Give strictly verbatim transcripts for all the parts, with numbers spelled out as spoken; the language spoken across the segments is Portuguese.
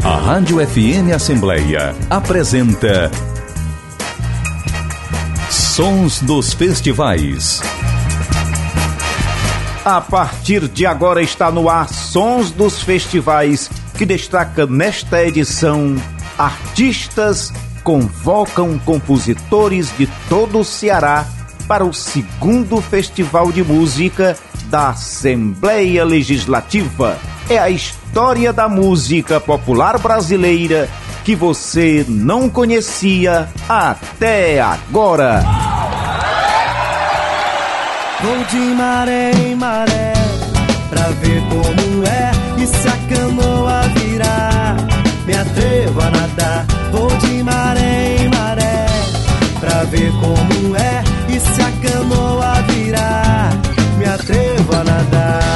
A Rádio F M Assembleia apresenta Sons dos Festivais. A partir de agora está no ar Sons dos Festivais, que destaca nesta edição: artistas convocam compositores de todo o Ceará para o segundo Festival de Música da Assembleia Legislativa. É a história da música popular brasileira que você não conhecia até agora. Vou de maré em maré pra ver como é, e se a canoa virar, me atrevo a nadar. Vou de maré em maré pra ver como é, e se a canoa virar, me atrevo a nadar.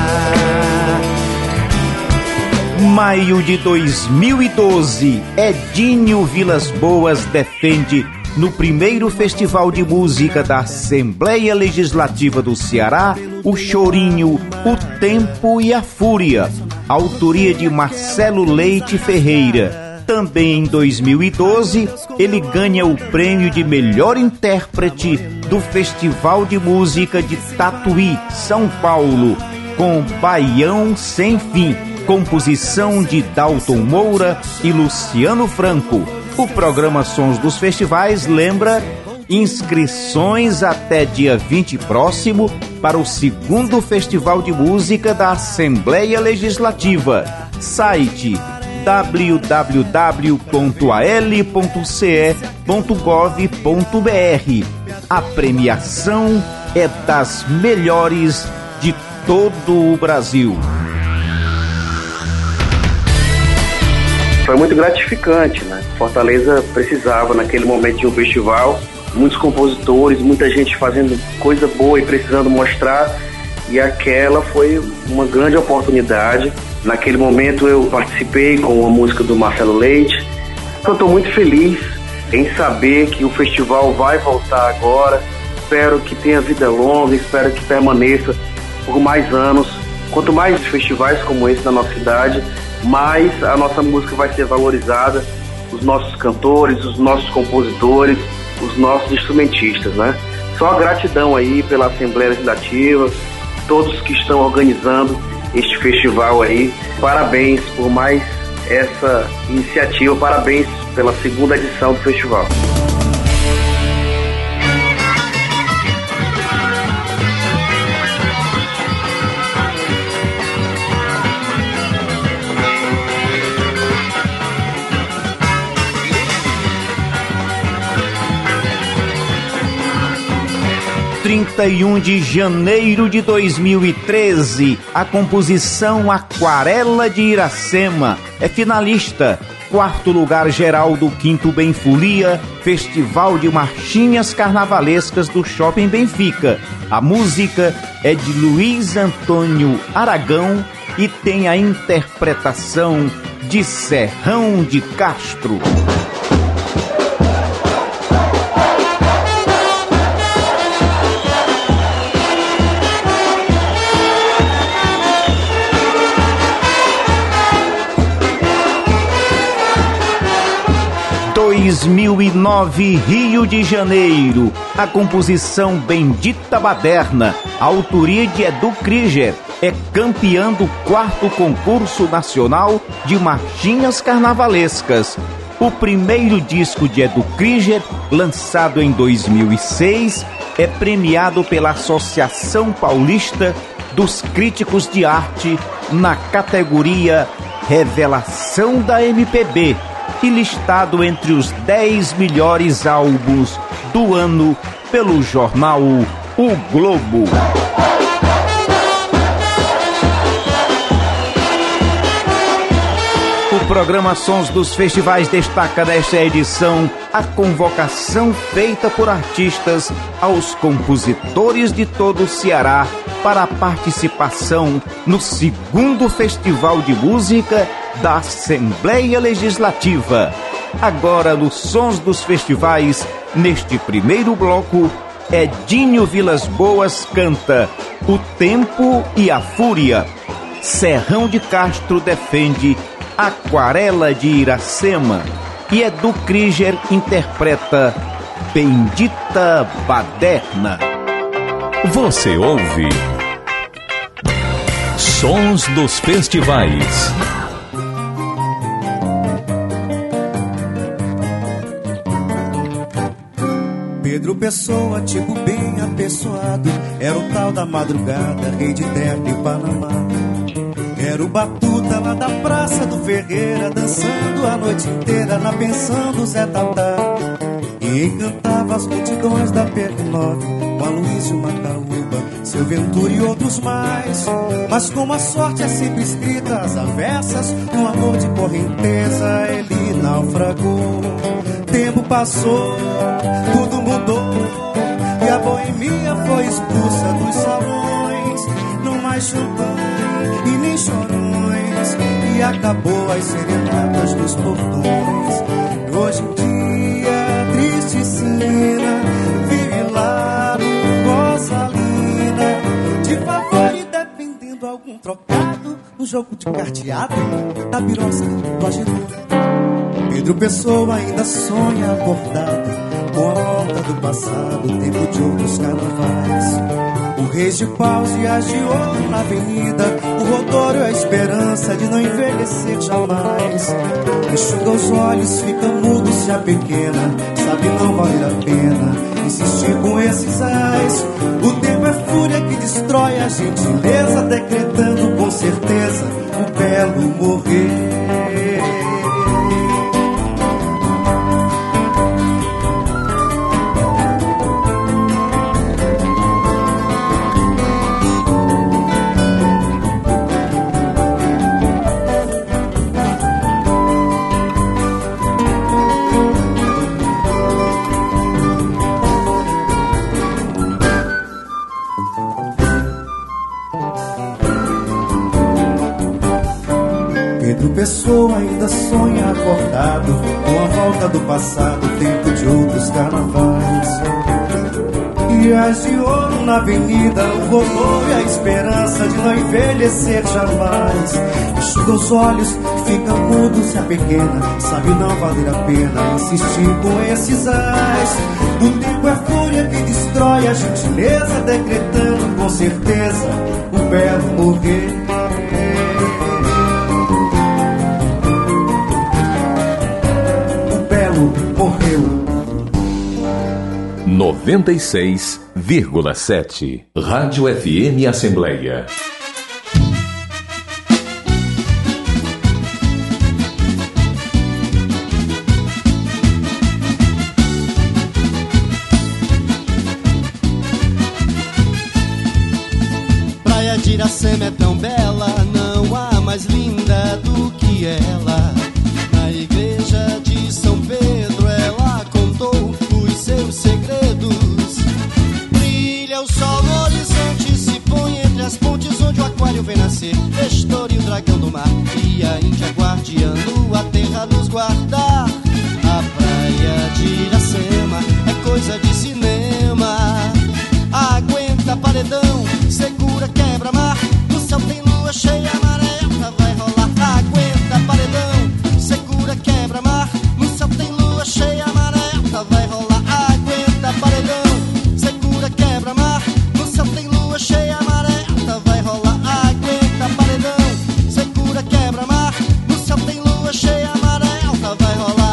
Maio de dois mil e doze, Edinho Vilas Boas defende no primeiro Festival de Música da Assembleia Legislativa do Ceará o chorinho O Tempo e a Fúria, autoria de Marcelo Leite Ferreira. Também em dois mil e doze, ele ganha o prêmio de melhor intérprete do Festival de Música de Tatuí, São Paulo, com Baião Sem Fim, composição de Dalton Moura e Luciano Franco. O programa Sons dos Festivais lembra: inscrições até dia vinte próximo para o segundo Festival de Música da Assembleia Legislativa. Site w w w ponto a l ponto c e ponto gov ponto b r. A premiação é das melhores de todo o Brasil. Foi muito gratificante, né? Fortaleza precisava, naquele momento, de um festival, muitos compositores, muita gente fazendo coisa boa e precisando mostrar, e aquela foi uma grande oportunidade. Naquele momento eu participei com a música do Marcelo Leite. Eu estou muito feliz em saber que o festival vai voltar agora. Espero que tenha vida longa, espero que permaneça por mais anos. Quanto mais festivais como esse na nossa cidade, mais a nossa música vai ser valorizada, os nossos cantores, os nossos compositores, os nossos instrumentistas, né? Só gratidão aí pela Assembleia Legislativa, todos que estão organizando este festival aí. Parabéns por mais essa iniciativa, parabéns pela segunda edição do festival. trinta e um de janeiro de dois mil e treze, a composição Aquarela de Iracema é finalista, quarto lugar geral do quinto Benfolia, Festival de Marchinhas Carnavalescas do Shopping Benfica. A música é de Luiz Antônio Aragão e tem a interpretação de Serrão de Castro. dois mil e nove, Rio de Janeiro, a composição Bendita Baderna, autoria de Edu Krieger, é campeã do quarto concurso nacional de marchinhas carnavalescas. O primeiro disco de Edu Krieger, lançado em dois mil e seis, é premiado pela Associação Paulista dos Críticos de Arte na categoria Revelação da M P B, e listado entre os dez melhores álbuns do ano pelo jornal O Globo. O programa Sons dos Festivais destaca nesta edição a convocação feita por artistas aos compositores de todo o Ceará para a participação no segundo Festival de Música da Assembleia Legislativa. Agora, nos Sons dos Festivais, neste primeiro bloco, Edinho Vilas Boas canta O Tempo e a Fúria. Serrão de Castro defende Aquarela de Iracema, e Edu Krieger interpreta Bendita Baderna. Você ouve Sons dos Festivais. Pedro Pessoa, tipo bem apessoado, era o tal da madrugada, rei de terno e Panamá. Era o batuta lá da Praça do Ferreira, dançando a noite inteira na pensão do Zé Tatá. E encantava as multidões da P R nove, com Aloysio Macaúba, Seu Ventura e outros mais. Mas como a sorte é sempre escrita às avessas, no amor de correnteza ele naufragou. Tempo passou, tudo mudou, e a boemia foi expulsa dos salões. Não mais champanhe e nem chorões, e acabou as serenatas dos portões. Hoje em dia, triste sina vive lá no Rosalina, de favor e dependendo algum trocado no jogo de carteado da piroça do agitador. Pedro Pessoa ainda sonha acordado com a volta do passado, o tempo de outros carnavais. O Reis de Paus e as de ouro na avenida, o Rodório é a esperança de não envelhecer jamais. Enxuga os olhos, fica mudo, se a pequena sabe não valer a pena insistir com esses ais. O tempo é fúria que destrói a gentileza, decretando com certeza o belo morrer. Pessoa ainda sonha acordado com a volta do passado, tempo de outros carnavais. E as de ouro na avenida, o rodou e a esperança de não envelhecer jamais. Enxuga os olhos, fica mudo, se a pequena sabe não valer a pena insistir com esses ais. O tempo é fúria que destrói a gentileza, decretando com certeza o belo morrer. Morreu. noventa e seis vírgula sete Rádio F M Assembleia. Praia de Iracema é tão bela, não há mais linda do que ela. Na igreja de São Pedro ela contou os seus segredos. Brilha o sol no horizonte, se põe entre as pontes onde o aquário vem nascer. Nestor e o dragão do mar, e a Índia guardiando a terra nos guardar. A praia de Iracema é coisa de cinema. Aguenta paredão, segura quebra-mar. No céu tem lua cheia, a maré alta vai rolar. Aguenta paredão, segura quebra-mar. No céu tem lua cheia, a maré alta vai rolar. Aguenta paredão, segura quebra-mar. No céu tem lua cheia, a maré alta vai rolar. Aguenta paredão, segura quebra-mar. No céu tem lua cheia, a maré alta vai rolar.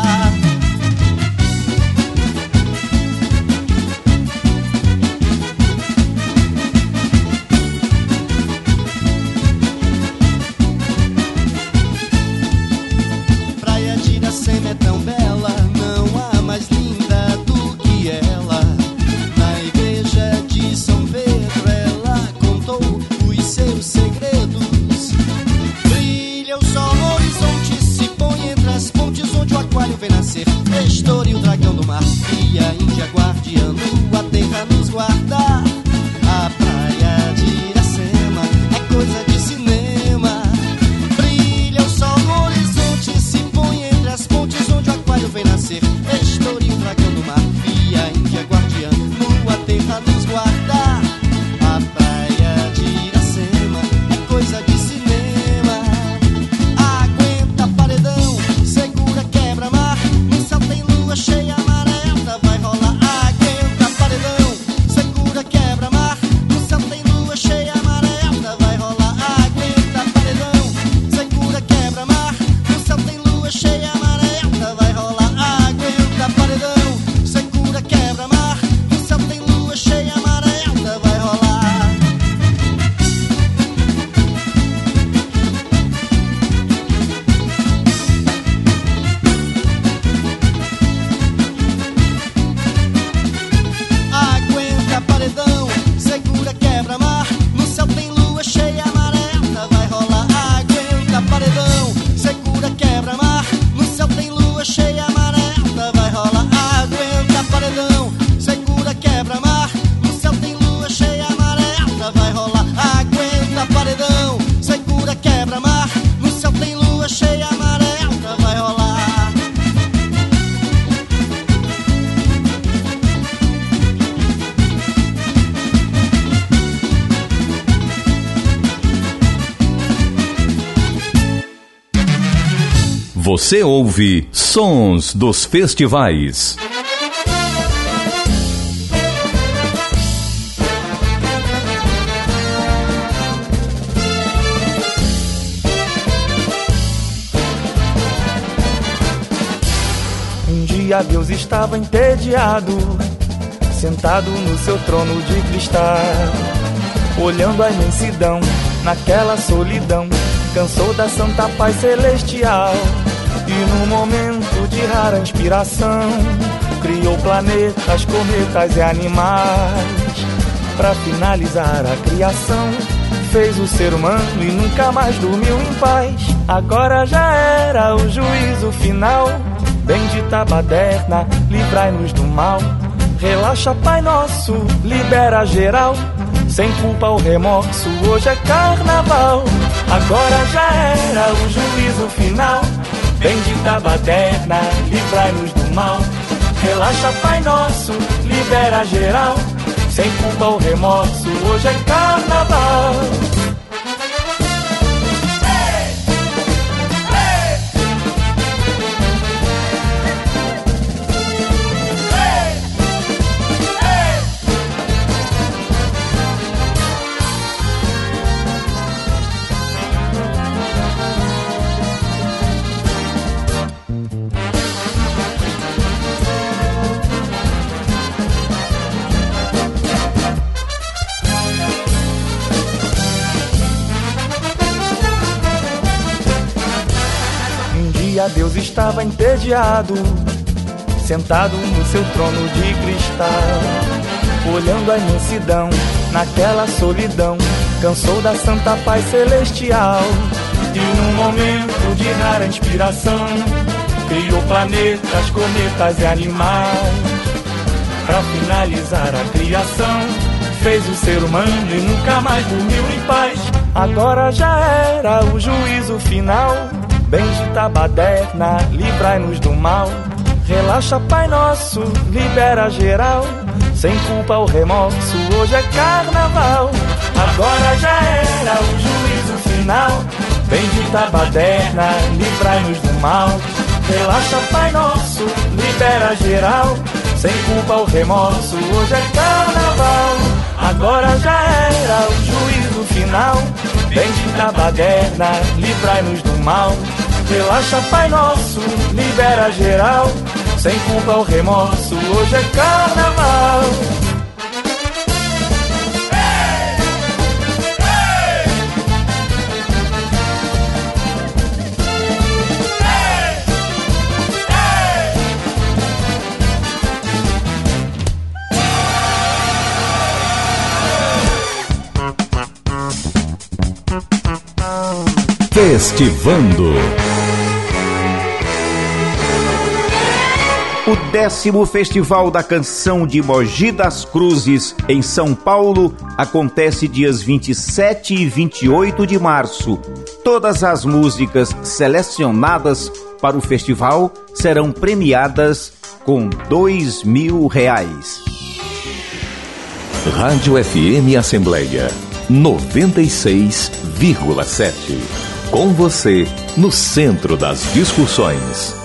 Praia de Iracema é tão bela, não há mais linda do que ela. Na igreja de São Pedro ela contou os seus segredos. Brilha o sol no horizonte, se põe entre as pontes onde o aquário vem nascer. Nestor e o dragão do mar, e a Índia guardiando a terra nos guardar. A praia de Iracema é coisa de cinema. Brilha o sol no horizonte, se põe entre as pontes onde o aquário vem nascer. Nestor e o dragão do mar, e a Índia guardiando a terra nos guardar. A praia de Iracema é coisa de cinema. Aguenta Você ouve Sons dos Festivais. Um dia Deus estava entediado, sentado no seu trono de cristal, olhando a imensidão, naquela solidão, cansou da santa paz celestial. E num momento de rara inspiração, criou planetas, cometas e animais. Pra finalizar a criação, fez o ser humano e nunca mais dormiu em paz. Agora já era o juízo final. Bendita baderna, livrai-nos do mal. Relaxa, Pai Nosso, libera geral. Sem culpa ou remorso, hoje é carnaval. Agora já era o juízo final. Bendita baderna, livrai-nos do mal. Relaxa, Pai Nosso, libera geral. Sem culpa ou remorso, hoje é carnaval. Deus estava entediado, sentado no seu trono de cristal, olhando a imensidão, naquela solidão, cansou da santa paz celestial. E num momento de rara inspiração, criou planetas, cometas e animais. Pra finalizar a criação, fez o ser humano e nunca mais dormiu em paz. Agora já era o juízo final. Bendita baderna, livrai-nos do mal. Relaxa, Pai Nosso, libera geral. Sem culpa ou remorso, hoje é carnaval. Agora já era o juízo final. Bendita baderna, livrai-nos do mal. Relaxa, Pai Nosso, libera geral. Sem culpa ou remorso, hoje é carnaval. Agora já era o juízo final. Bendita baderna, livrai-nos do mal. Relaxa, Pai Nosso, libera geral. Sem culpa ou remorso, hoje é carnaval. Festivando. O décimo Festival da Canção de Mogi das Cruzes, em São Paulo, acontece dias vinte e sete e vinte e oito de março. Todas as músicas selecionadas para o festival serão premiadas com dois mil reais. Rádio F M Assembleia noventa e seis vírgula sete. Com você, no centro das discussões.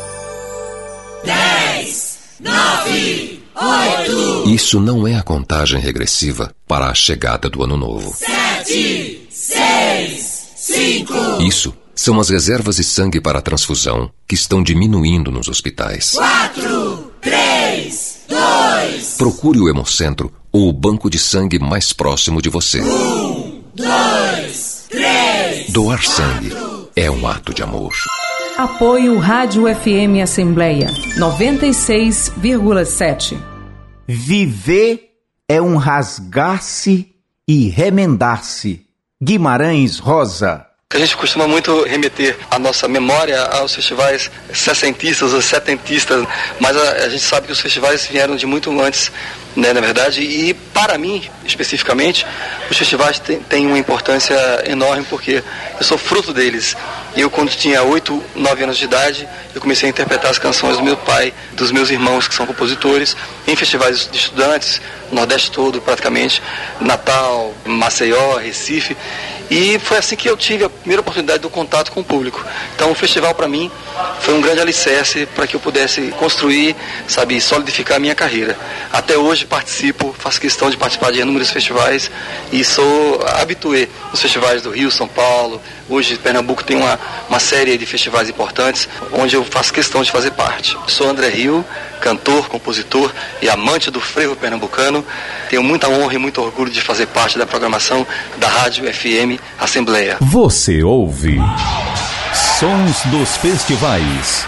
dez, nove, oito. Isso não é a contagem regressiva para a chegada do ano novo. sete, seis, cinco. Isso são as reservas de sangue para a transfusão que estão diminuindo nos hospitais. quatro, três, dois. Procure o Hemocentro ou o banco de sangue mais próximo de você. um, dois, três. Doar sangue é um ato de amor. Apoio Rádio F M Assembleia noventa e seis vírgula sete. Viver é um rasgar-se e remendar-se. Guimarães Rosa. A gente costuma muito remeter a nossa memória aos festivais sessentistas ou setentistas, mas a, a gente sabe que os festivais vieram de muito antes, né, na verdade, e para mim, especificamente, os festivais têm, têm uma importância enorme porque eu sou fruto deles. Eu, quando tinha oito, nove anos de idade, eu comecei a interpretar as canções do meu pai, dos meus irmãos que são compositores, em festivais de estudantes, Nordeste todo praticamente, Natal, Maceió, Recife. E foi assim que eu tive a primeira oportunidade do contato com o público. Então o festival para mim foi um grande alicerce para que eu pudesse construir, sabe, solidificar a minha carreira. Até hoje participo, faço questão de participar de inúmeros festivais e sou habitué nos festivais do Rio, São Paulo. Hoje Pernambuco tem uma, uma série de festivais importantes onde eu faço questão de fazer parte. Sou André Rio, cantor, compositor e amante do frevo pernambucano. Tenho muita honra e muito orgulho de fazer parte da programação da Rádio F M Assembleia. Você ouve Sons dos Festivais.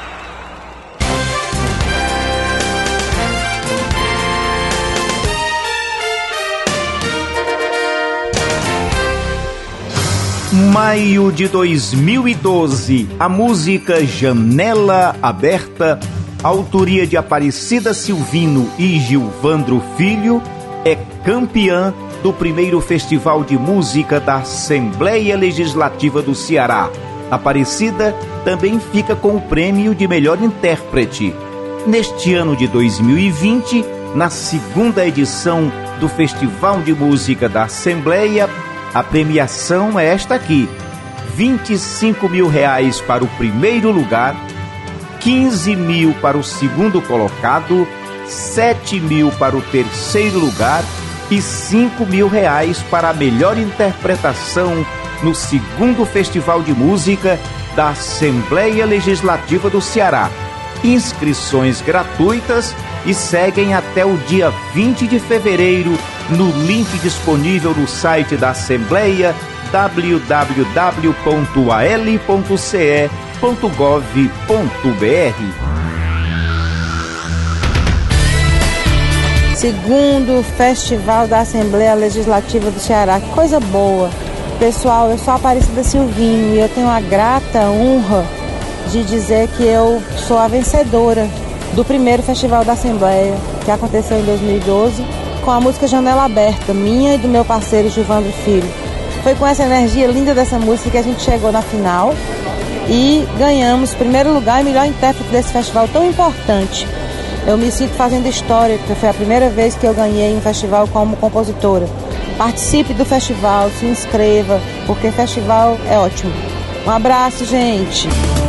Maio de dois mil e doze, a música Janela Aberta, autoria de Aparecida Silvino e Gilvandro Filho, é campeã do primeiro Festival de Música da Assembleia Legislativa do Ceará. Aparecida também fica com o prêmio de melhor intérprete. Neste ano de dois mil e vinte, na segunda edição do Festival de Música da Assembleia, a premiação é esta aqui: vinte e cinco mil reais para o primeiro lugar, quinze mil para o segundo colocado, sete mil para o terceiro lugar e cinco mil reais para a melhor interpretação no segundo Festival de Música da Assembleia Legislativa do Ceará. Inscrições gratuitas e seguem até o dia vinte de fevereiro no link disponível no site da Assembleia w w w ponto a l ponto c e ponto gov ponto b r. Segundo Festival da Assembleia Legislativa do Ceará, que coisa boa. Pessoal, eu sou a Aparecida Silvino e eu tenho a grata honra de dizer que eu sou a vencedora do primeiro Festival da Assembleia, que aconteceu em dois mil e doze, com a música Janela Aberta, minha e do meu parceiro Gilvandro Filho. Foi com essa energia linda dessa música que a gente chegou na final e ganhamos primeiro lugar e melhor intérprete desse festival tão importante. Eu me sinto fazendo história, porque foi a primeira vez que eu ganhei um festival como compositora. Participe do festival, se inscreva, porque festival é ótimo. Um abraço, gente!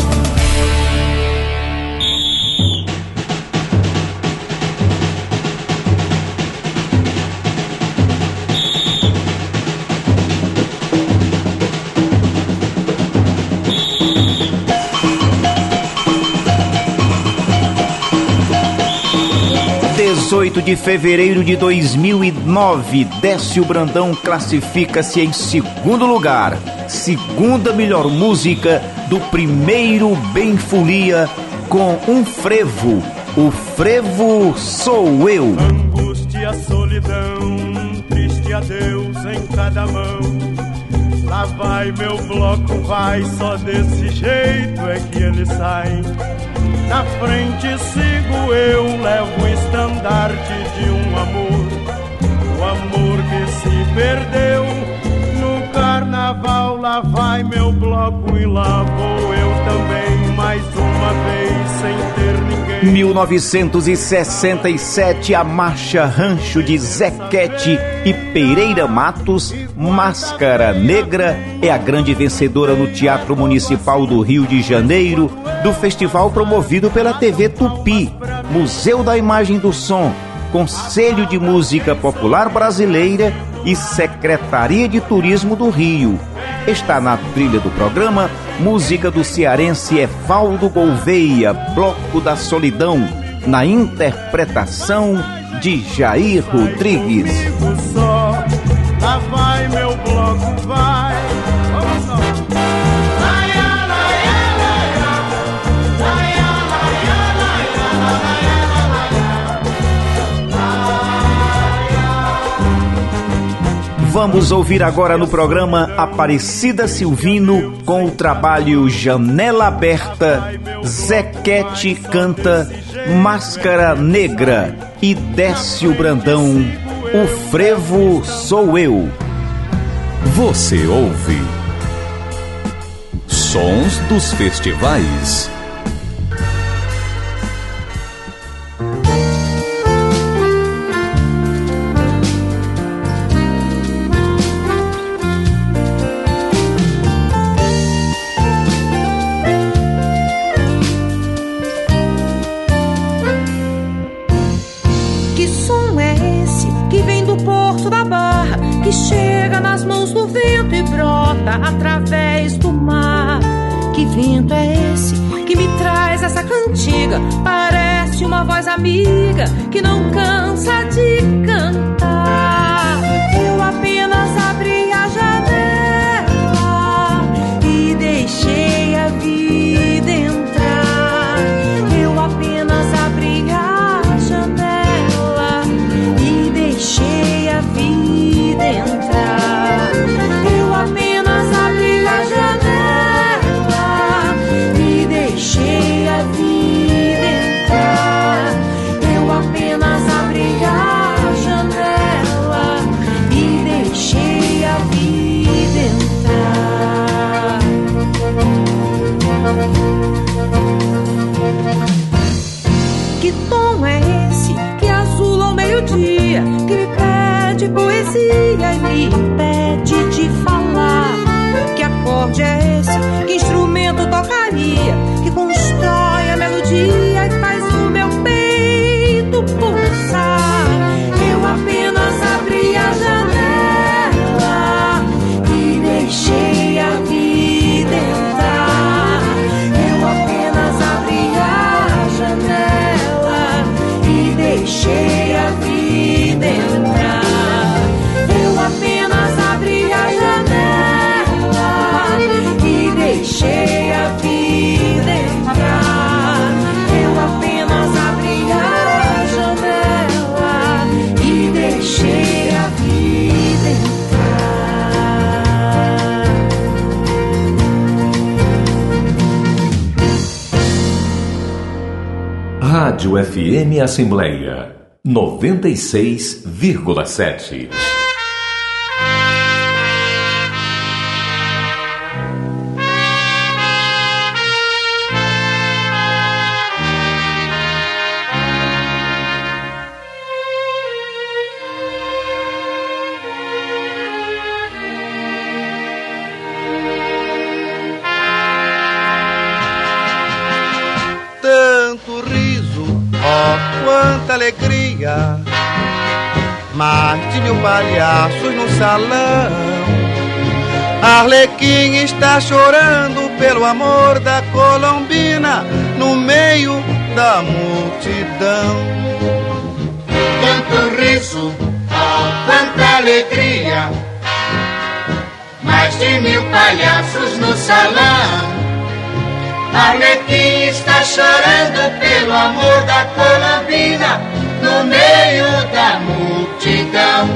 dezoito de fevereiro de dois mil e nove, Décio Brandão classifica-se em segundo lugar, segunda melhor música do primeiro Bem Folia com um frevo. O frevo Sou Eu. Angústia, solidão, triste adeus em cada mão. Lá vai meu bloco, vai, só desse jeito é que ele sai. Na frente sigo eu, levo o estandarte de um amor, o amor que se perdeu no carnaval. Lá vai meu bloco e lá vou eu também, mais uma vez sem ter ninguém. mil novecentos e sessenta e sete, a marcha Rancho de Zequete e Pereira Matos, Máscara Negra, é a grande vencedora no Teatro Municipal do Rio de Janeiro, do festival promovido pela T V Tupi, Museu da Imagem do Som, Conselho de Música Popular Brasileira e Secretaria de Turismo do Rio. Está na trilha do programa música do cearense Evaldo Gouveia, Bloco da Solidão, na interpretação de Jair Rodrigues. Só, lá vai meu bloco, vai. Vamos lá. Vamos ouvir agora no programa Aparecida Silvino com o trabalho Janela Aberta, Zequete canta Máscara Negra e Décio Brandão, O Frevo Sou Eu. Você ouve Sons dos Festivais. me traz essa cantiga? Parece uma voz amiga que não cansa de cantar. Eu apenas abri a janela e deixei a vida entrar. Eu apenas abri a janela e deixei a vida entrar. Eu apenas abri a janela e deixei a vida entrar. Eu apenas abri a janela e deixei a vida entrar. Que tom é esse que azula ao meio-dia, que me pede poesia e me impede de falar? Que acorde é esse, que instrumento tocaria, que constrói a melodia e faz o meu peito pulsar? Eu apenas abri a janela e deixei a vida entrar. Eu apenas abri a janela e deixei a vida entrar. Eu apenas abri a janela e deixei a vida entrar. Eu apenas abri a janela e deixei a vida entrar. Rádio F M Assembleia noventa e seis vírgula sete. Tanto riso, ó, quanta alegria, mais de mil palhaços no salão. Arlequim está chorando pelo amor da Colombina no meio da multidão. Tanto riso, ó, quanta alegria, mais de mil palhaços no salão. Arlequim está chorando pelo amor da Colombina no meio da multidão.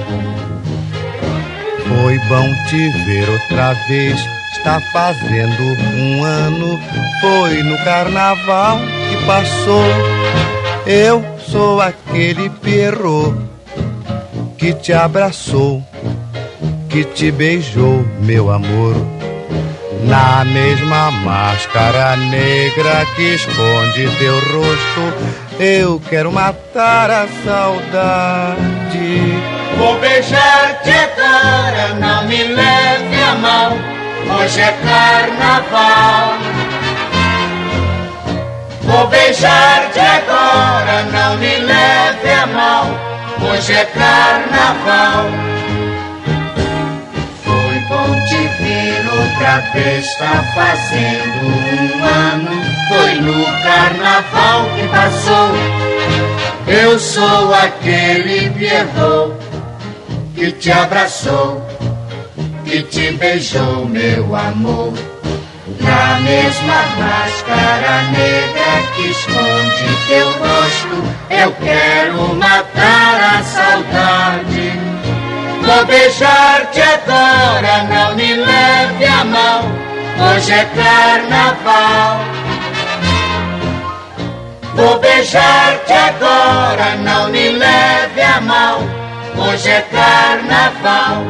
Foi bom te ver outra vez, está fazendo um ano. Foi no carnaval que passou. Eu sou aquele Pierrot que te abraçou, que te beijou, meu amor. Na mesma máscara negra que esconde teu rosto, eu quero matar a saudade. Vou beijar-te agora, não me leve a mal, hoje é carnaval. Vou beijar-te agora, não me leve a mal, hoje é carnaval. Foi bom te ver outra vez, está fazendo um ano. Foi no carnaval que passou. Eu sou aquele Pierrot que te abraçou, que te beijou, meu amor. Na mesma máscara negra que esconde teu rosto, eu quero matar a saudade. Vou beijar-te agora, não me leve a mão, hoje é carnaval. Vou beijar-te agora, não me leve a mão, hoje é carnaval.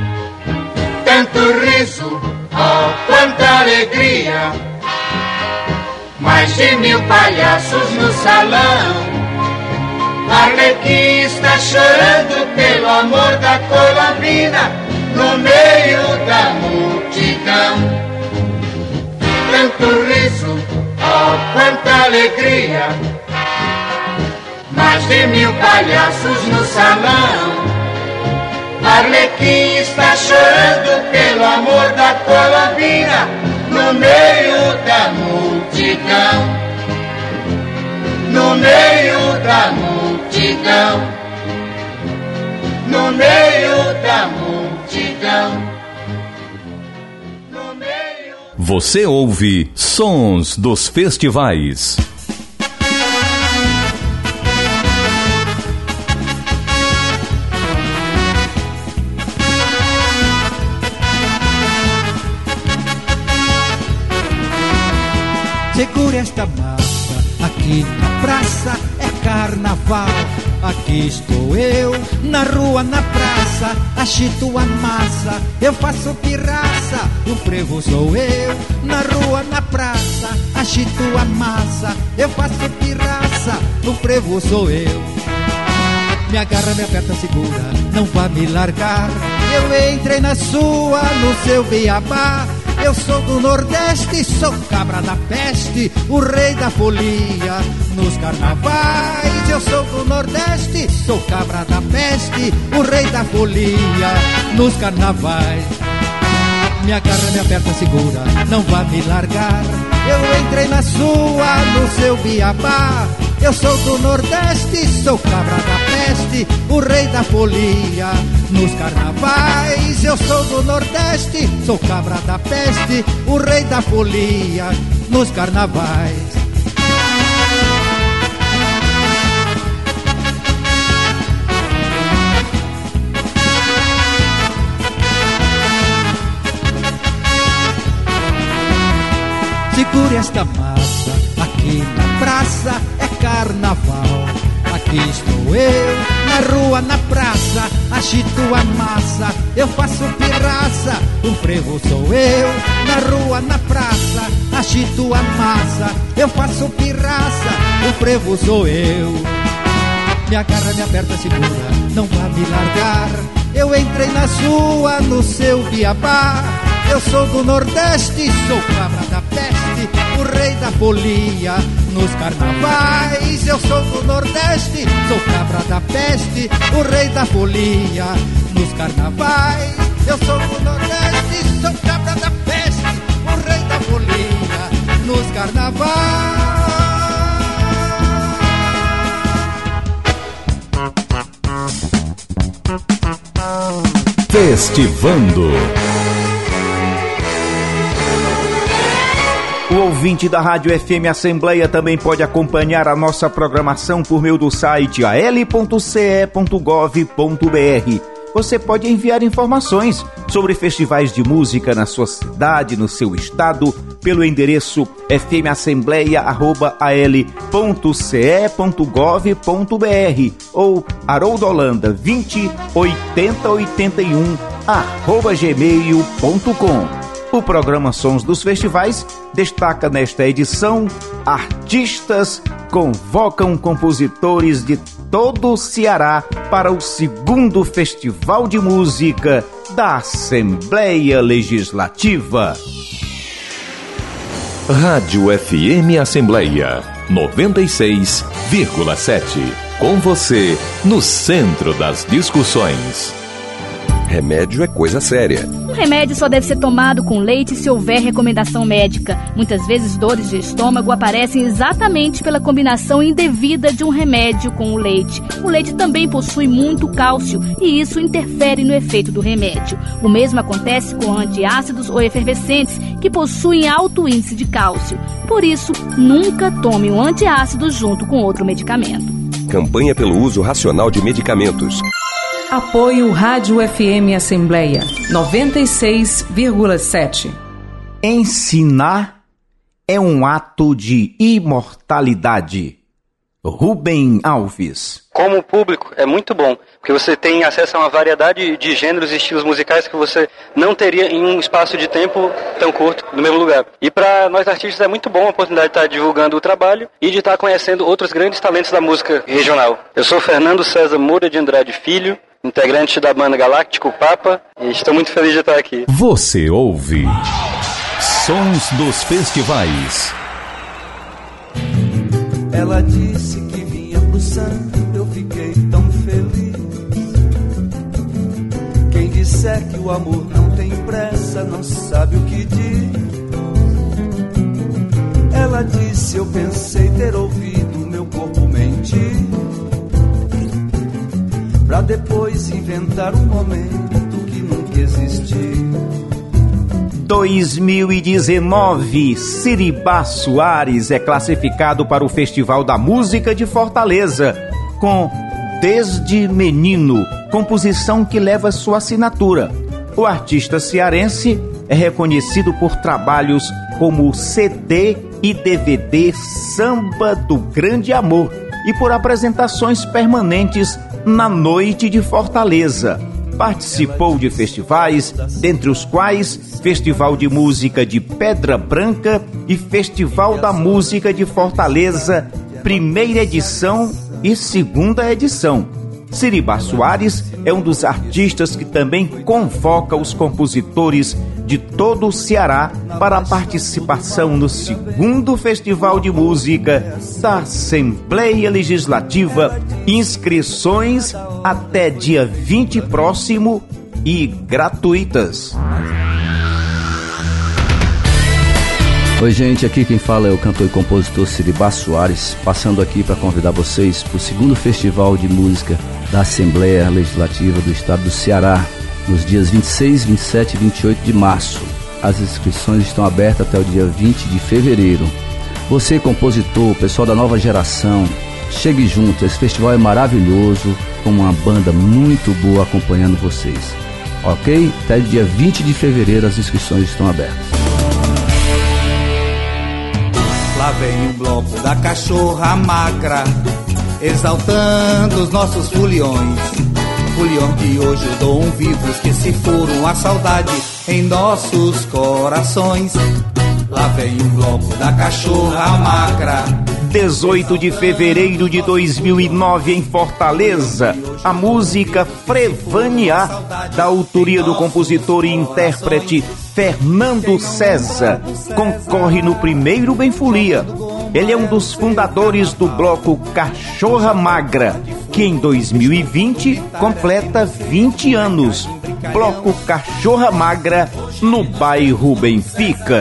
Tanto riso, oh, quanta alegria, mais de mil palhaços no salão. Arlequim está chorando pelo amor da Colombina no meio da multidão. Tanto riso, oh, quanta alegria, mais de mil palhaços no salão. Arlequim está chorando pelo amor da Colombina no meio da multidão. solidão, no meio da multidão. Você ouve Sons dos Festivais. Segure esta massa, aqui na praça é carnaval. Aqui estou eu, na rua, na praça, agito a massa, eu faço pirraça. O frevo sou eu, na rua, na praça, agito a massa, eu faço pirraça. O frevo sou eu. Me agarra, me aperta, segura, não vá me largar. Eu entrei na sua, no seu beabá. Eu sou do Nordeste, sou cabra da peste, o rei da folia nos carnavais. Eu sou do Nordeste, sou cabra da peste, o rei da folia nos carnavais. Me agarra, me aperta, segura, não vá me largar. Eu entrei na sua, no seu beabá. Eu sou do Nordeste, sou cabra da peste, o rei da folia nos carnavais. Eu sou do Nordeste, sou cabra da peste, o rei da folia nos carnavais. Segure esta massa, aqui na praça é carnaval. Aqui estou eu, na rua, na praça, agito a massa, eu faço pirraça. O frevo sou eu, na rua, na praça, agito a massa, eu faço pirraça. O frevo sou eu. Me agarra, me aperta, segura, não vá me largar. Eu entrei na sua, no seu beabá. Eu sou do Nordeste, sou cabra da peste, o rei da folia nos carnavais. Eu sou do Nordeste, sou cabra da peste, o rei da folia nos carnavais. Eu sou do Nordeste, sou cabra da peste, o rei da folia nos carnavais. Festivando. O ouvinte da Rádio F M Assembleia também pode acompanhar a nossa programação por meio do site a l ponto c e ponto gov ponto b r. Você pode enviar informações sobre festivais de música na sua cidade, no seu estado, pelo endereço f m assembleia arroba a l ponto c e ponto gov ponto b r ou Haroldo Holanda vinte oitenta oitenta e um arroba gmail ponto com. O programa Sons dos Festivais destaca nesta edição: artistas convocam compositores de todo o Ceará para o segundo Festival de Música da Assembleia Legislativa. Rádio F M Assembleia noventa e seis vírgula sete. Com você, no centro das discussões. Remédio é coisa séria. Um remédio só deve ser tomado com leite se houver recomendação médica. Muitas vezes dores de estômago aparecem exatamente pela combinação indevida de um remédio com o leite. O leite também possui muito cálcio e isso interfere no efeito do remédio. O mesmo acontece com antiácidos ou efervescentes que possuem alto índice de cálcio. Por isso, nunca tome um antiácido junto com outro medicamento. Campanha pelo uso racional de medicamentos. Apoio Rádio F M Assembleia noventa e seis vírgula sete. Ensinar é um ato de imortalidade. Rubem Alves. Como público, é muito bom, porque você tem acesso a uma variedade de gêneros e estilos musicais que você não teria em um espaço de tempo tão curto, no mesmo lugar. E para nós artistas é muito bom a oportunidade de estar divulgando o trabalho e de estar conhecendo outros grandes talentos da música regional. Eu sou Fernando César Moura de Andrade Filho, integrante da banda Galáctico Papa, e estou muito feliz de estar aqui. Você ouve Sons dos Festivais. Ela disse que vinha pro santo, eu fiquei tão feliz. Quem disser que o amor não tem pressa, não sabe o que diz. Ela disse, eu pensei ter ouvido meu corpo mentir. pra depois inventar um momento que nunca existiu. dois mil e dezenove, Siribá Soares é classificado para o Festival da Música de Fortaleza com Desde Menino, composição que leva sua assinatura. O artista cearense é reconhecido por trabalhos como C D e D V D Samba do Grande Amor e por apresentações permanentes na Noite de Fortaleza. Participou de festivais, dentre os quais Festival de Música de Pedra Branca e Festival da Música de Fortaleza, primeira edição e segunda edição. Siribá Soares é um dos artistas que também convoca os compositores de todo o Ceará para a participação no segundo Festival de Música da Assembleia Legislativa. Inscrições até dia vinte próximo e gratuitas. Oi gente, aqui quem fala é o cantor e compositor Siribá Soares, passando aqui para convidar vocês para o segundo Festival de Música da Assembleia Legislativa do Estado do Ceará, nos dias vinte e seis, vinte e sete e vinte e oito de março. As inscrições estão abertas até o dia vinte de fevereiro. Você, compositor, pessoal da nova geração, chegue junto, esse festival é maravilhoso, com uma banda muito boa acompanhando vocês. Ok? Até o dia vinte de fevereiro as inscrições estão abertas. Lá vem o bloco da cachorra magra, exaltando os nossos foliões. Foliões que hoje dão vivos, que se foram a saudade em nossos corações. Lá vem o bloco da cachorra magra. dezoito de fevereiro de dois mil e nove em Fortaleza, a música Frevaniá, da autoria do compositor e intérprete Fernando César, concorre no primeiro Bem Folia. Ele é um dos fundadores do bloco Cachorra Magra, que em dois mil e vinte completa vinte anos. Bloco Cachorra Magra, no bairro Benfica.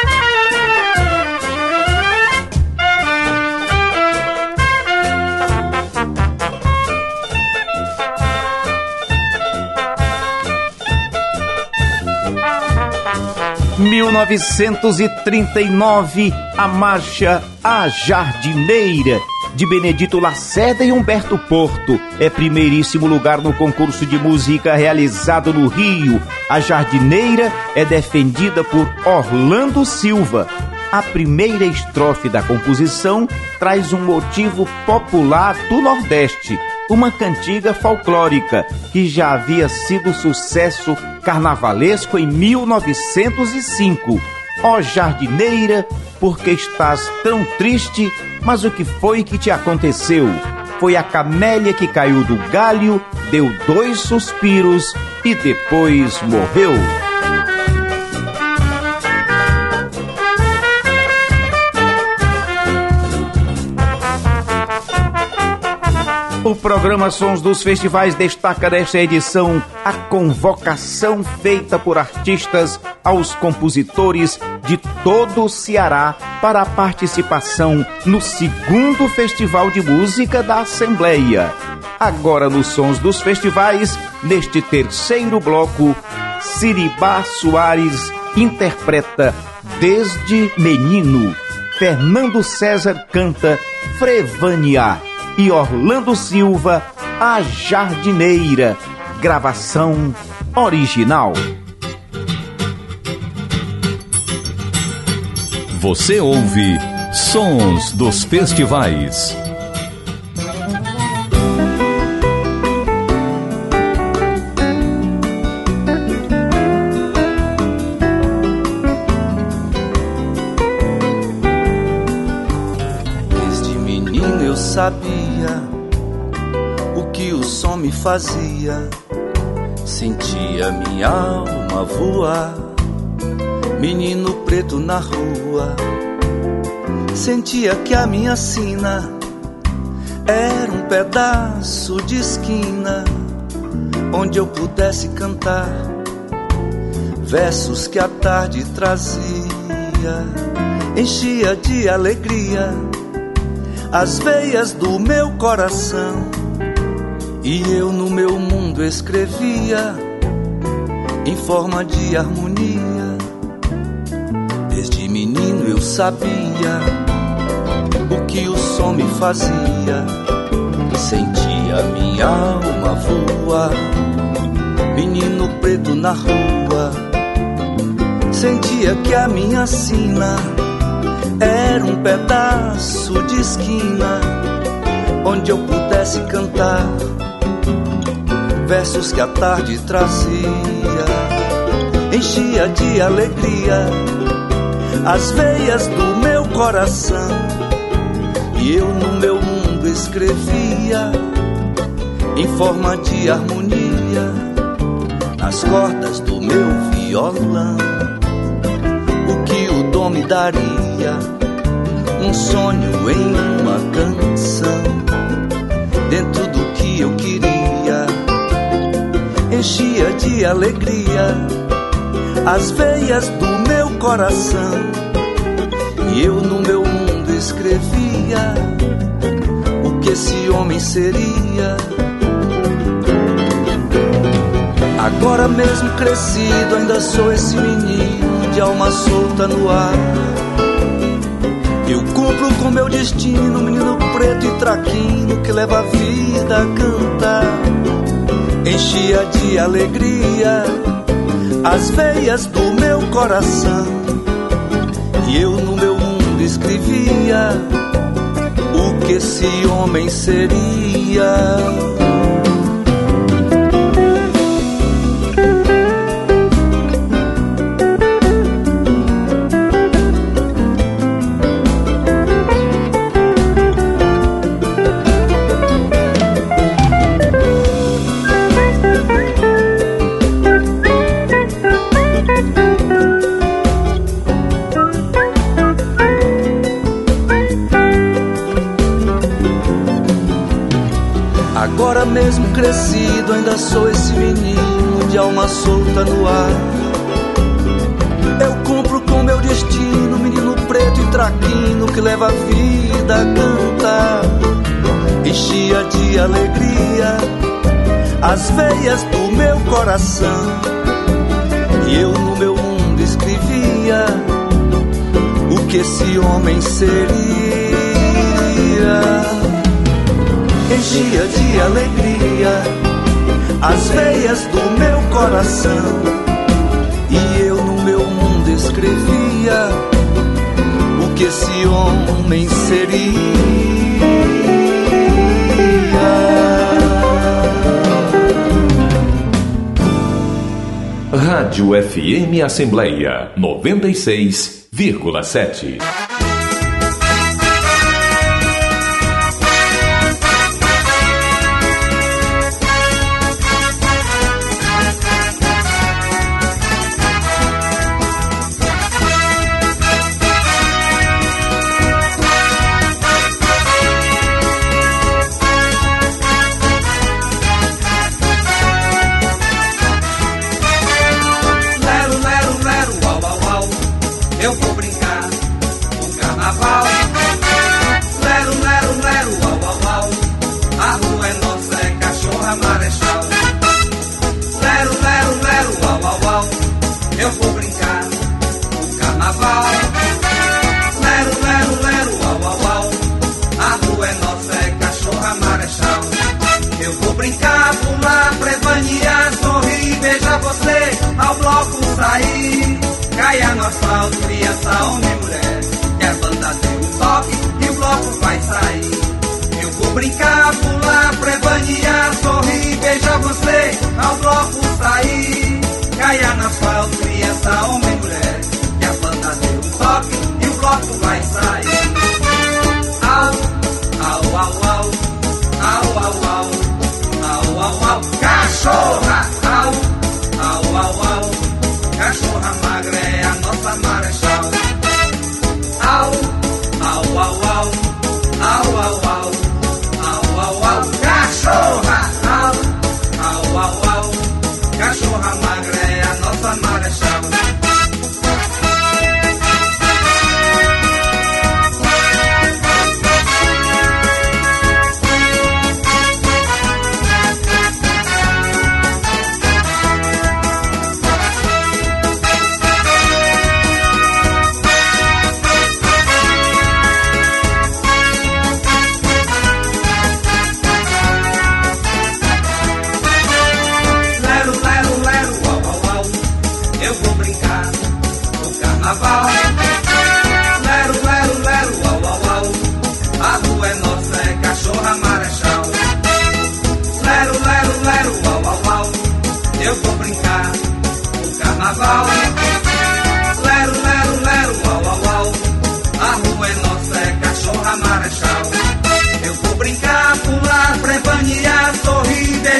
mil novecentos e trinta e nove, a marcha A Jardineira, de Benedito Lacerda e Humberto Porto, é primeiríssimo lugar no concurso de música realizado no Rio. A Jardineira é defendida por Orlando Silva. A primeira estrofe da composição traz um motivo popular do Nordeste, uma cantiga folclórica que já havia sido sucesso carnavalesco em mil novecentos e cinco. Ó jardineira, por que estás tão triste? Mas o que foi que te aconteceu? Foi a camélia que caiu do galho, deu dois suspiros e depois morreu. O programa Sons dos Festivais destaca nesta edição a convocação feita por artistas aos compositores de todo o Ceará para a participação no segundo Festival de Música da Assembleia. Agora nos Sons dos Festivais, neste terceiro bloco, Siribá Soares interpreta Desde Menino, Fernando César canta Frevaniá e Orlando Silva, A Jardineira, gravação original. Você ouve Sons dos Festivais. Desde menino eu sabia o que o som me fazia, sentia minha alma voar. Menino preto na rua, sentia que a minha sina era um pedaço de esquina onde eu pudesse cantar versos que a tarde trazia, enchia de alegria as veias do meu coração. E eu no meu mundo escrevia em forma de harmonia. Desde menino eu sabia o que o som me fazia. Sentia minha alma voar, menino preto na rua. Sentia que a minha sina era um pedaço de esquina onde eu pudesse cantar versos que a tarde trazia. Enchia de alegria as veias do meu coração, e eu no meu mundo escrevia em forma de harmonia nas cordas do meu violão. O que o dom me daria, um sonho em uma canção, dentro do que eu queria. Enchia de alegria as veias do meu coração, e eu no meu mundo escrevia o que esse homem seria. Agora mesmo crescido ainda sou esse menino de alma solta no ar. Eu cumpro com meu destino, menino preto e traquino que leva a vida a cantar. Enchia de alegria as veias do meu coração, e eu no meu mundo escrevia o que esse homem seria. Agora mesmo crescido ainda sou esse menino de alma solta no ar. Eu cumpro com meu destino, menino preto e traquino que leva a vida a cantar. Enchia de alegria as veias do meu coração, e eu no meu mundo escrevia o que esse homem seria. Enchia de alegria as veias do meu coração, e eu no meu mundo escrevia o que esse homem seria. Rádio F M Assembleia noventa e seis vírgula sete.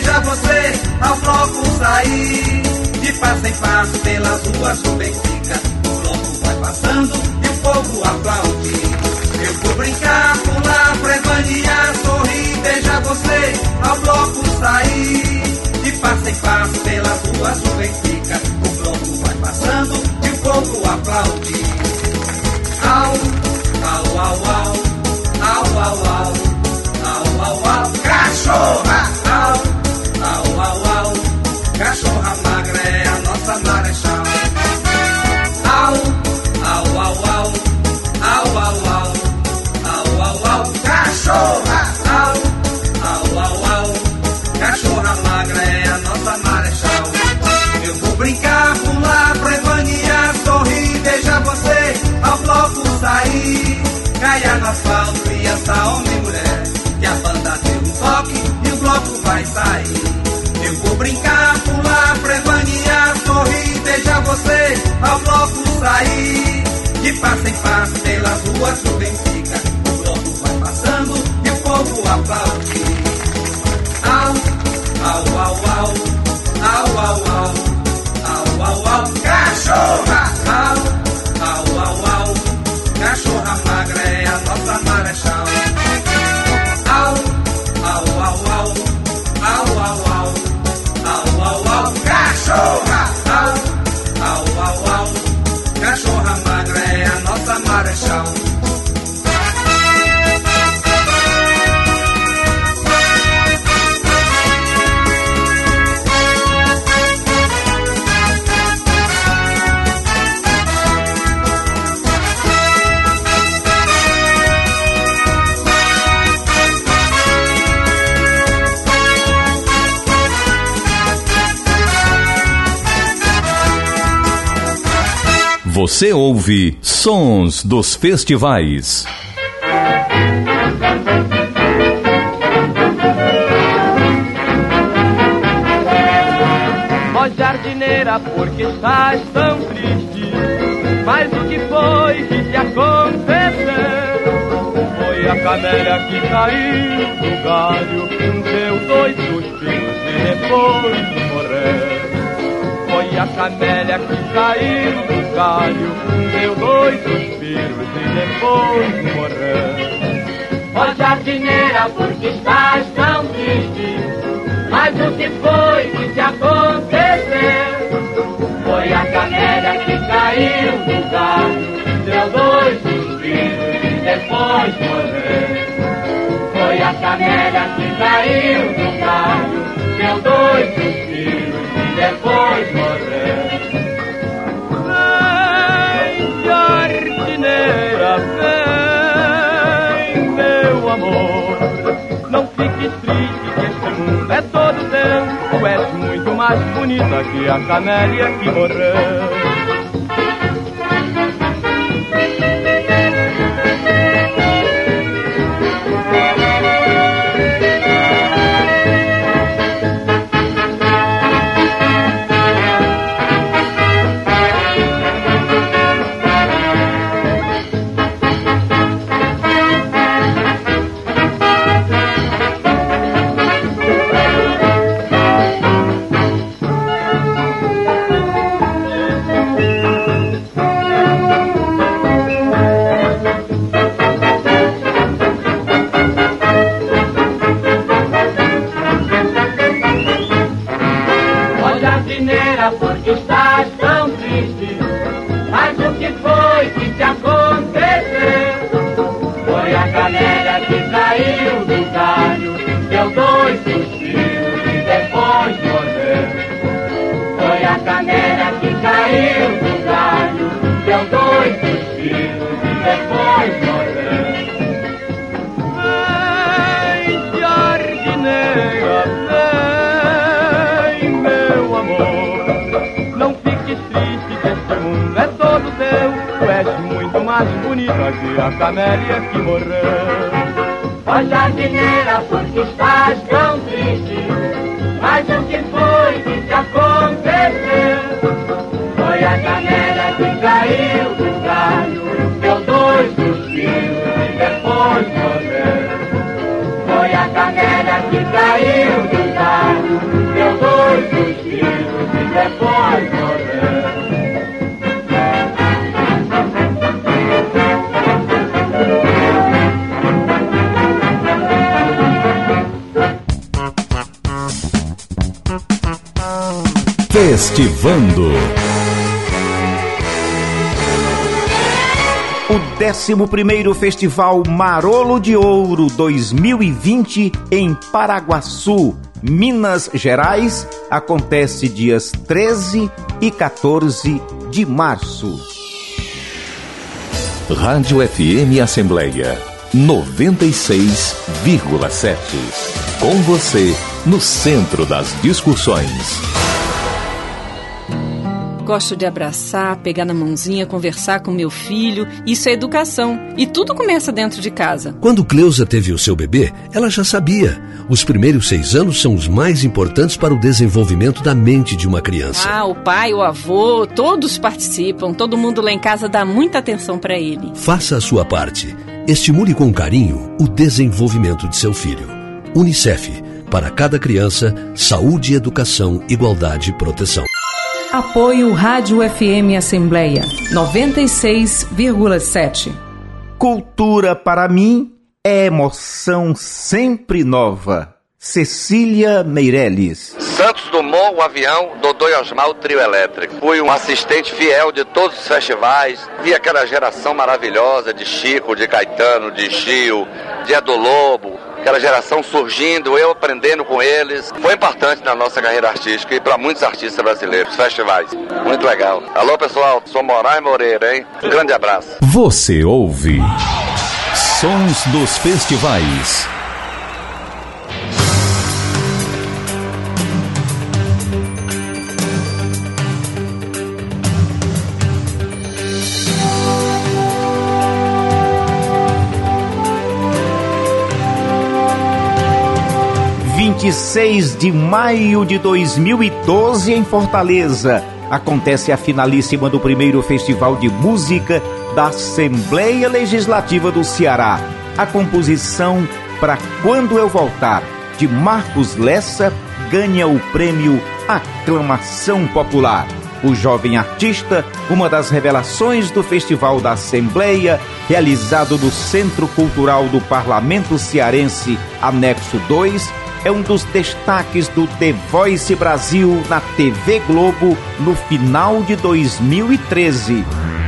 veja você ao bloco sair. De passo em passo pelas ruas do Benfica, o bloco vai passando e o povo aplaude. Eu vou brincar, pular, prevanear, sorrir. Veja você ao bloco sair. De passo em passo pelas ruas do Benfica, o bloco vai passando e o povo aplaude. Au, au, au, au, au, au, au, au, au, au, cachorra, au, au, au, au, cachorra magra é a nossa marechal. Au, au, au, au, au, au, au, au, au, au, cachorra, au, au, au, au, cachorra magra é a nossa marechal. Eu vou brincar, pular, prevanear, sorrir, veja você ao bloco sair. Caia no asfalto, criança, homem e mulher, que a banda deu um toque e o bloco vai sair. Eu vou brincar, pular, prevanear, sorrir, veja você ao bloco sair. De passo em passo pelas ruas do Benfica, o bloco vai passando e o povo aplaude. Au, au, au, au, au, au, au, au, au, au, cachorra, au, au, au, au, cachorra magra é a nossa marechal. Au, au, au, au, au, au, au, au, au, au, cachorra, au, au, au, au, cachorra magra é a nossa marechal. Você ouve Sons dos Festivais. Ó jardineira, porque estás tão triste? Mas o que foi que te aconteceu? Foi a camélia que caiu do galho, deu dois suspiros e depois morreu. Foi a camélia que caiu do galho, deu dois suspiros e depois morreu. Ó jardineira, porque estás tão triste? Mas o que foi que te aconteceu? Foi a camélia que caiu do galho, deu dois suspiros e depois morreu. Foi a camélia que caiu do galho, deu dois suspiros e depois morreu. Vem, jardineira, vem, meu amor. Não fiques triste que este mundo é todo teu. Tu és muito mais bonita que a camélia que morreu. Porque estás tão triste? Mas o que foi que te aconteceu? Foi a camélia que caiu do galho, deu dois suspiros e depois morreu. Foi a camélia que caiu do galho, deu dois suspiros e depois morreu. Vem, jardineira, vem, meu amor. Não fiques triste que este mundo é todo teu. Tu és muito mais bonita que a camélia que morreu. Ó jardineira, porque estás tão triste? Mas o que foi que te aconteceu? Foi a camélia que caiu do galho, deu dois suspiros e depois morreu. Foi a camélia que caiu do galho, depois morrer. Festivando. O décimo primeiro Festival Marolo de Ouro dois mil e vinte em Paraguaçu, Minas Gerais, acontece dias treze e quatorze de março. Rádio F M Assembleia noventa e seis vírgula sete. Com você no centro das discussões. Gosto de abraçar, pegar na mãozinha, conversar com meu filho. Isso é educação. E tudo começa dentro de casa. Quando Cleusa teve o seu bebê, ela já sabia. Os primeiros seis anos são os mais importantes para o desenvolvimento da mente de uma criança. Ah, o pai, o avô, todos participam. Todo mundo lá em casa dá muita atenção para ele. Faça a sua parte. Estimule com carinho o desenvolvimento de seu filho. Unicef. Para cada criança, saúde, educação, igualdade e proteção. Apoio Rádio F M Assembleia noventa e seis vírgula sete. Cultura para mim é emoção sempre nova. Cecília Meirelles. Santos Dumont, o avião, Dodô e Osmar, o trio elétrico. Fui um assistente fiel de todos os festivais. Vi aquela geração maravilhosa de Chico, de Caetano, de Gil, de Edu Lobo. Aquela geração surgindo, eu aprendendo com eles. Foi importante na nossa carreira artística e para muitos artistas brasileiros, festivais. Muito legal. Alô, pessoal, sou Moraes Moreira, hein? Um grande abraço. Você ouve Sons dos Festivais. vinte e seis de maio de dois mil e doze, em Fortaleza, acontece a finalíssima do primeiro Festival de Música da Assembleia Legislativa do Ceará. A composição Pra Quando Eu Voltar, de Marcos Lessa, ganha o prêmio Aclamação Popular. O jovem artista, uma das revelações do Festival da Assembleia, realizado no Centro Cultural do Parlamento Cearense, Anexo dois, é um dos destaques do The Voice Brasil na T V Globo no final de dois mil e treze.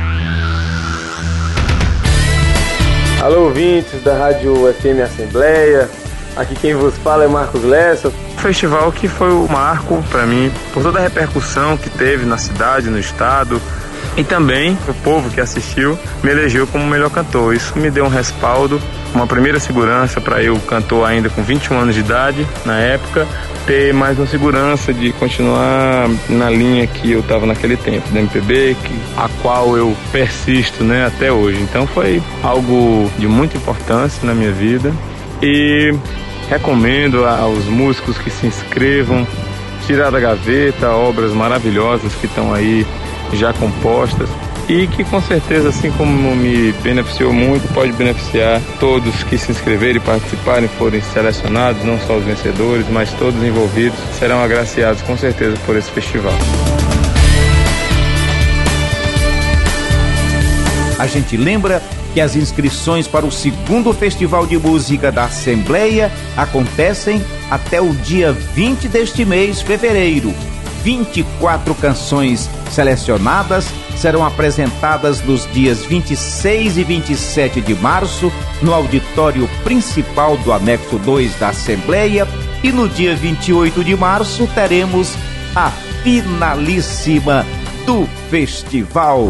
Alô, ouvintes da Rádio F M Assembleia, aqui quem vos fala é Marcos Lessa. Um festival que foi o marco para mim, por toda a repercussão que teve na cidade, no estado, e também o povo que assistiu me elegeu como melhor cantor. Isso me deu um respaldo, uma primeira segurança para eu, cantor ainda com vinte e um anos de idade, na época, ter mais uma segurança de continuar na linha que eu estava naquele tempo, da M P B, que, a qual eu persisto, né, até hoje. Então foi algo de muita importância na minha vida e recomendo aos músicos que se inscrevam, tirar da gaveta obras maravilhosas que estão aí já compostas e que com certeza, assim como me beneficiou muito, pode beneficiar todos que se inscreverem, participarem, forem selecionados, não só os vencedores, mas todos envolvidos serão agraciados com certeza por esse festival. A gente lembra que as inscrições para o segundo Festival de Música da Assembleia acontecem até o dia vinte deste mês, fevereiro. vinte e quatro canções selecionadas serão apresentadas nos dias vinte e seis e vinte e sete de março no auditório principal do Anexo dois da Assembleia, e no dia vinte e oito de março teremos a finalíssima do festival.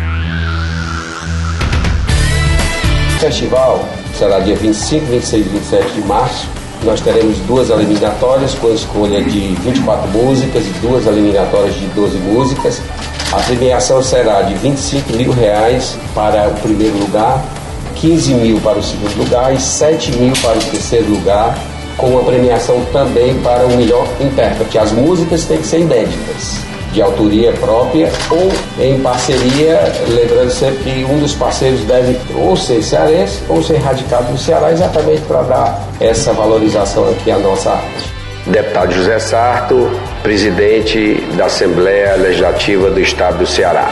O festival será dia vinte e cinco, vinte e seis e vinte e sete de março. Nós teremos duas eliminatórias com a escolha de vinte e quatro músicas e duas eliminatórias de doze músicas. A premiação será de vinte e cinco mil reais para o primeiro lugar, quinze mil para o segundo lugar e sete mil para o terceiro lugar, com uma premiação também para o melhor intérprete. As músicas têm que ser inéditas, de autoria própria ou em parceria, lembrando sempre que um dos parceiros deve ou ser cearense ou ser radicado no Ceará, exatamente para dar essa valorização aqui à nossa arte. Deputado José Sarto, presidente da Assembleia Legislativa do Estado do Ceará.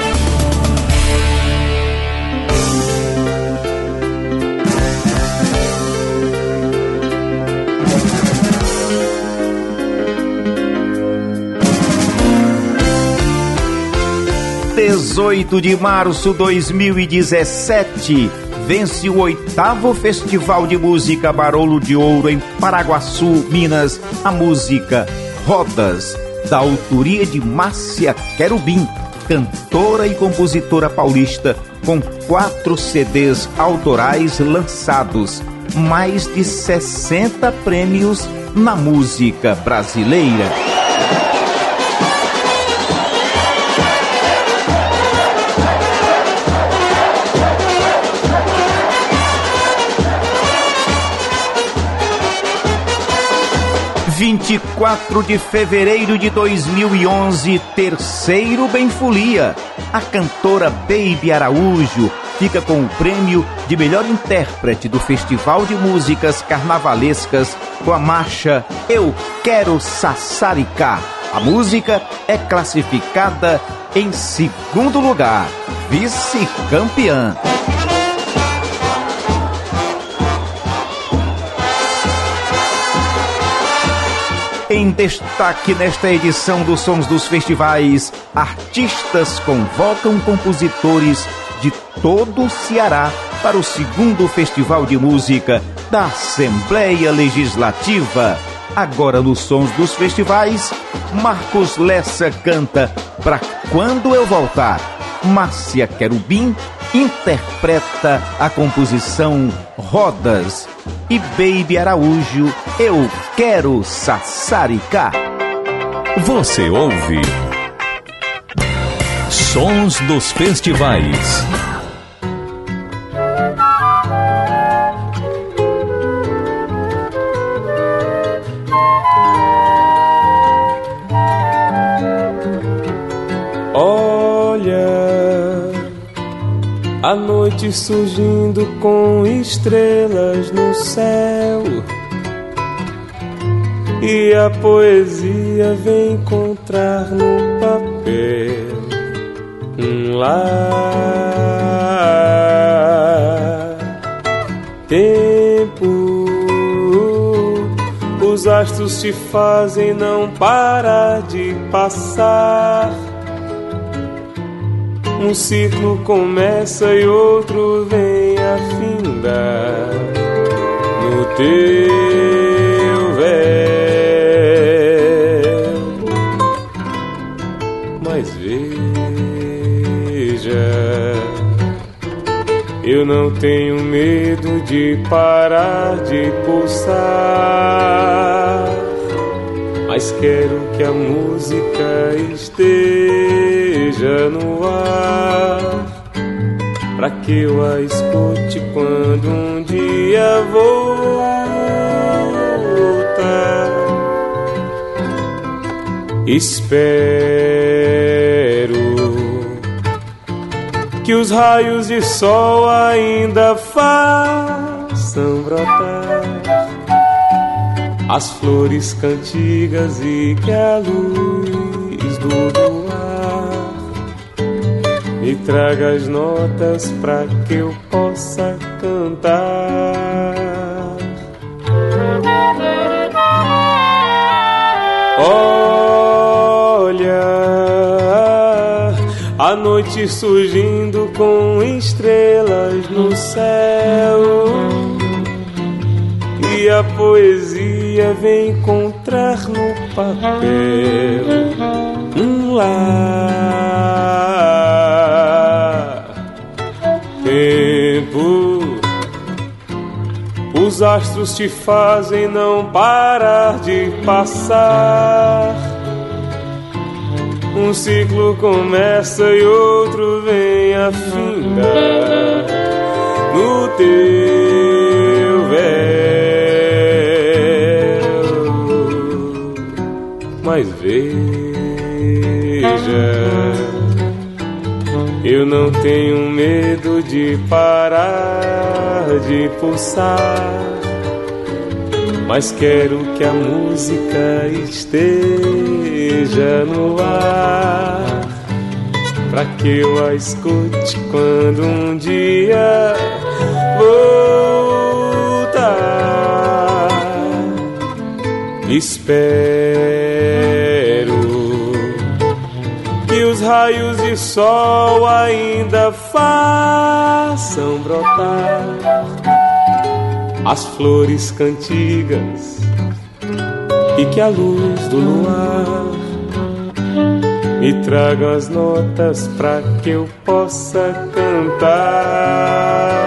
dezoito de março de dois mil e dezessete, vence o oitavo Festival de Música Barolo de Ouro em Paraguaçu, Minas, a música Rodas, da autoria de Márcia Querubim, cantora e compositora paulista, com quatro C Ds autorais lançados, mais de sessenta prêmios na música brasileira. vinte e quatro de fevereiro de dois mil e onze, terceiro Benfolia. A cantora Baby Araújo fica com o prêmio de melhor intérprete do Festival de Músicas Carnavalescas com a marcha Eu Quero Sassaricá. A música é classificada em segundo lugar, vice-campeã. Em destaque nesta edição dos Sons dos Festivais, artistas convocam compositores de todo o Ceará para o segundo Festival de Música da Assembleia Legislativa. Agora nos Sons dos Festivais, Marcos Lessa canta Pra Quando Eu Voltar. Márcia Querubim interpreta a composição Rodas. E Baby Araújo, Eu Quero Sassaricá. Você ouve Sons dos Festivais. A noite surgindo com estrelas no céu, e a poesia vem encontrar no papel um lar. Tempo, os astros te fazem não parar de passar. Um ciclo começa e outro vem a findar no teu véu. Mas veja, eu não tenho medo de parar de pulsar, mas quero que a música esteja no ar, pra que eu a escute quando um dia voltar. Espero que os raios de sol ainda façam brotar as flores cantigas e que a luz do luar me traga as notas pra que eu possa cantar. Olha, a noite surgindo com estrelas no céu, e a poesia vem encontrar no papel um lar. Tempo, os astros te fazem não parar de passar. Um ciclo começa e outro vem a findar no teu véu. Mas veja, eu não tenho medo de parar de pulsar, mas quero que a música esteja no ar, pra que eu a escute quando um dia voltar. Espero que os raios de sol ainda façam brotar as flores cantigas e que a luz do luar me traga as notas pra que eu possa cantar.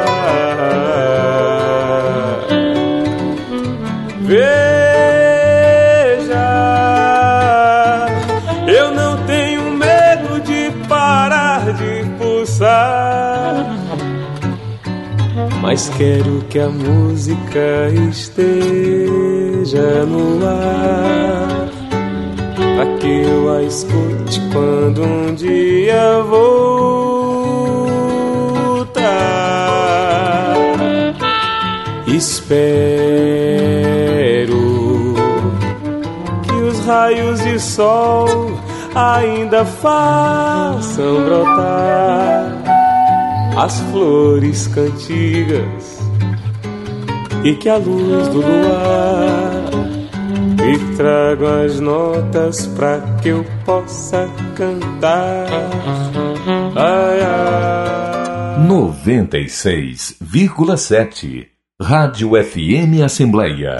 Veja, eu não tenho medo de parar de pulsar, mas quero que a música esteja no ar, pra que eu a escute quando um dia voltar. Espero que os raios de sol ainda façam brotar as flores cantigas e que a luz do luar me traga as notas pra que eu possa cantar. Ai, ai. noventa e seis vírgula sete Rádio F M Assembleia.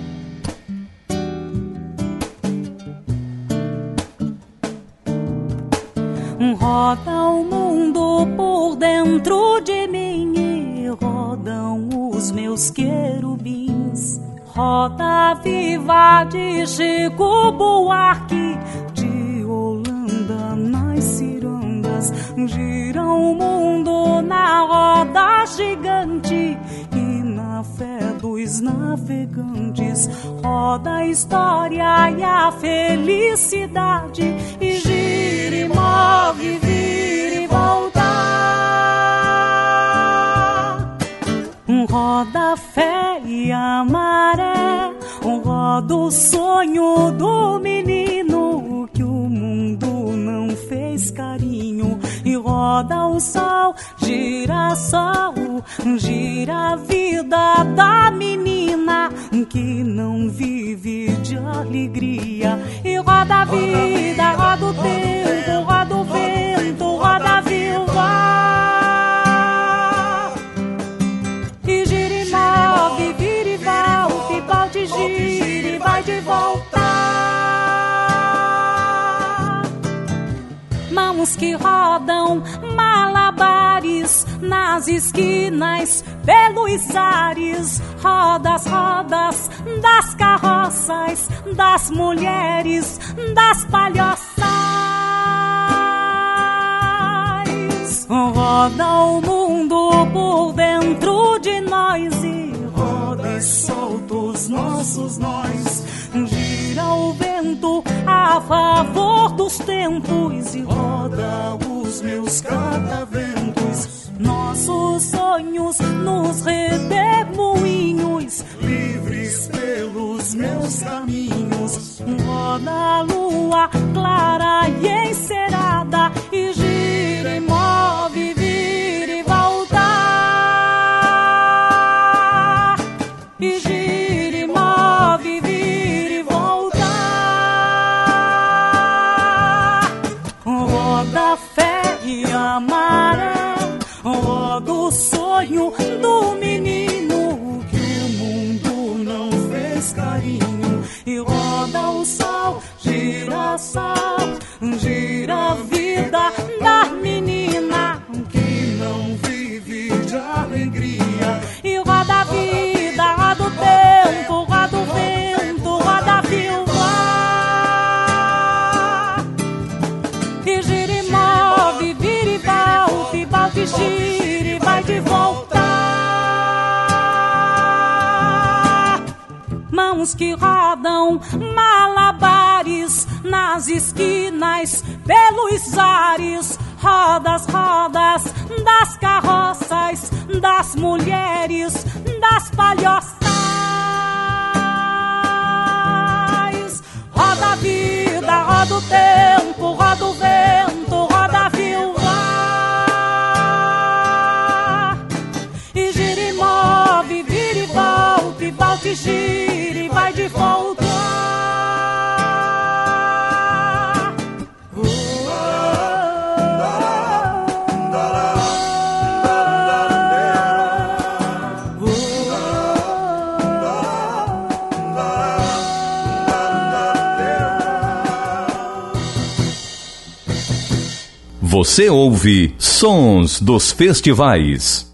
Roda o mundo por dentro de mim e rodam os meus querubins. Roda viva de Chico Buarque, de Holanda nas cirandas. Gira o mundo na roda gigante e na fé dos navegantes. Roda a história e a felicidade e gira e move, vira e volta. Roda a fé e a maré, roda o sonho do menino que o mundo não fez carinho. E roda o sol, gira sol, gira a vida da menina que não vive de alegria. E roda a vida, roda o tempo, roda o vento, roda a viúva. E gira e move, vira e volta, e volta e gira e vai de volta. Mãos que rodam malabares nas esquinas, pelos ares. Rodas, rodas das carroças, das mulheres, das palhoças. Roda o mundo por dentro de nós e roda e solta os nossos nós. Gira o vento a favor dos tempos e roda os meus cataventos. Nossos sonhos nos redemoinhos, livres pelos meus caminhos. Roda a lua clara e encerada e gira e move, vira e volta. E gira e move, vira e volta. Roda a fé e a maré, roda o sonho do menino que o mundo não fez carinho. E roda o sol, gira sol, gira a vida da menina que não vive de alegria. E roda a vida, roda o tempo, roda o vento, roda a viúva. E gira e move, vira e volta, e volta e gira e vai de volta. Mãos que rodam malabares nas esquinas, pelos ares. Rodas, rodas das carroças, das mulheres, das palhoças. Você ouve Sons dos Festivais.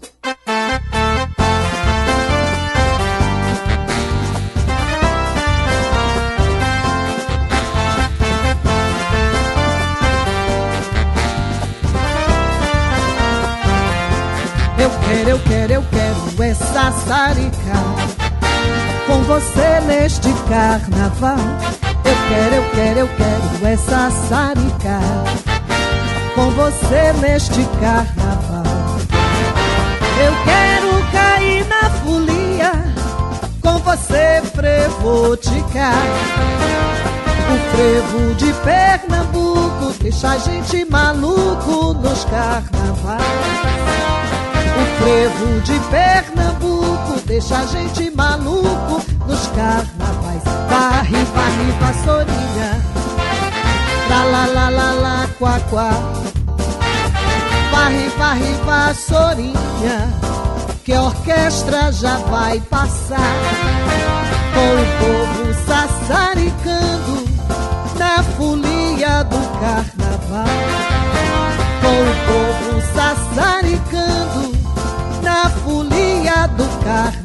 Eu quero, eu quero, eu quero é sassaricar com você neste carnaval. Eu quero, eu quero, eu quero é sassaricar com você neste carnaval. Eu quero cair na folia com você frevoticar. O frevo de Pernambuco deixa a gente maluco nos carnavais. O frevo de Pernambuco deixa a gente maluco nos carnavais. Varre, varre, vassourinha, tra la la la la, quá, quá. Varre, varre, vassourinha, que a orquestra já vai passar, com o povo sassaricando na folia do carnaval. Com o povo sassaricando na folia do carnaval.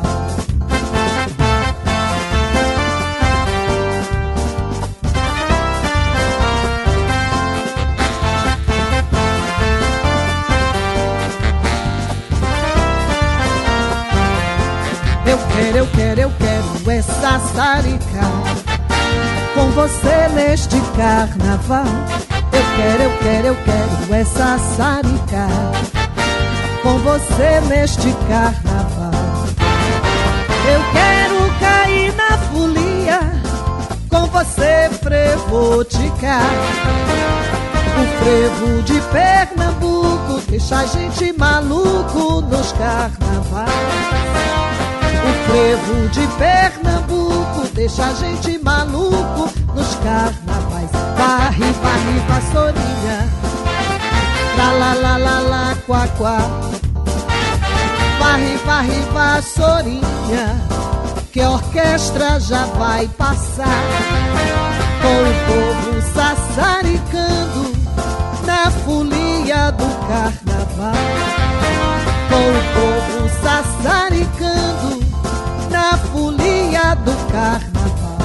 Eu quero, eu quero, eu quero é sassaricar com você neste carnaval. Eu quero, eu quero, eu quero é sassaricar com você neste carnaval. Eu quero cair na folia com você frevoticar. O frevo de Pernambuco deixa a gente maluco nos carnavais. O frevo de Pernambuco deixa a gente maluco nos carnavais. Varre, varre, vassourinha, tra la la la la, quá, quá. Varre, varre, vassourinha, que a orquestra já vai passar, com o povo sassaricando na folia do carnaval. Com o povo sassaricando na folia do carnaval.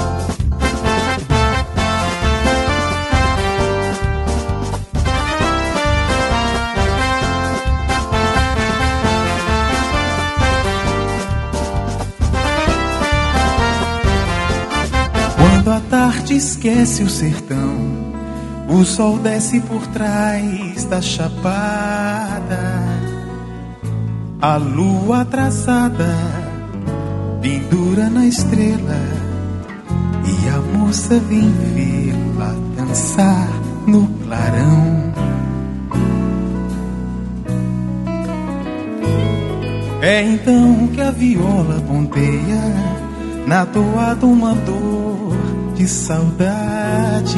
Quando a tarde esquece o sertão, o sol desce por trás da chapada. A lua atrasada pendura na estrela e a moça vem vê-la dançar no clarão. É então que a viola ponteia na toada uma dor de saudade.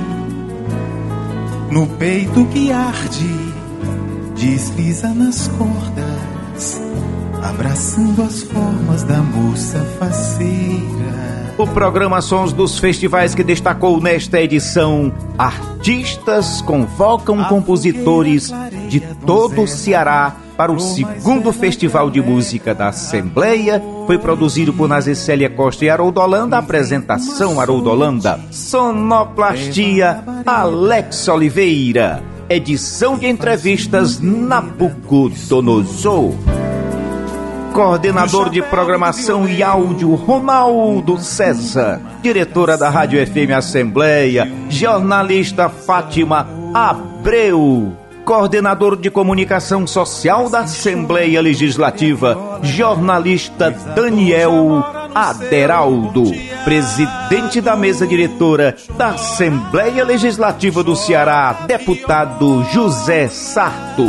No peito que arde, desliza nas cordas, abraçando as formas da moça faceira. O programa Sons dos Festivais, que destacou nesta edição: artistas convocam compositores de todo o Ceará para o segundo Festival de Música da Assembleia. Foi produzido por Nazicélia Costa e Haroldo Holanda. Apresentação: Haroldo Holanda. Sonoplastia: Alex Oliveira. Edição de entrevistas: Nabucodonosor. Coordenador de programação e áudio: Ronaldo César. Diretora da Rádio F M Assembleia, jornalista Fátima Abreu. Coordenador de comunicação social da Assembleia Legislativa, jornalista Daniel Aderaldo. Presidente da mesa diretora da Assembleia Legislativa do Ceará, deputado José Sarto.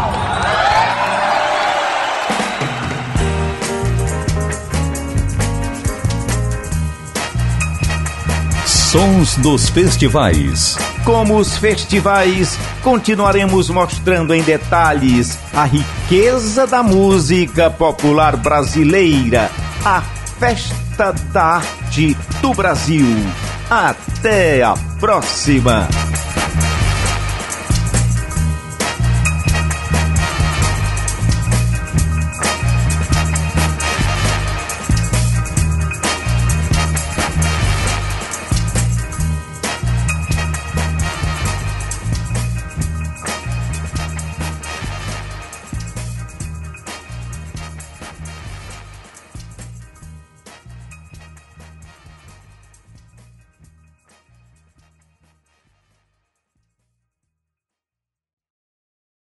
Sons dos Festivais. Como os festivais, continuaremos mostrando em detalhes a riqueza da música popular brasileira, a Festa da Arte do Brasil. Até a próxima!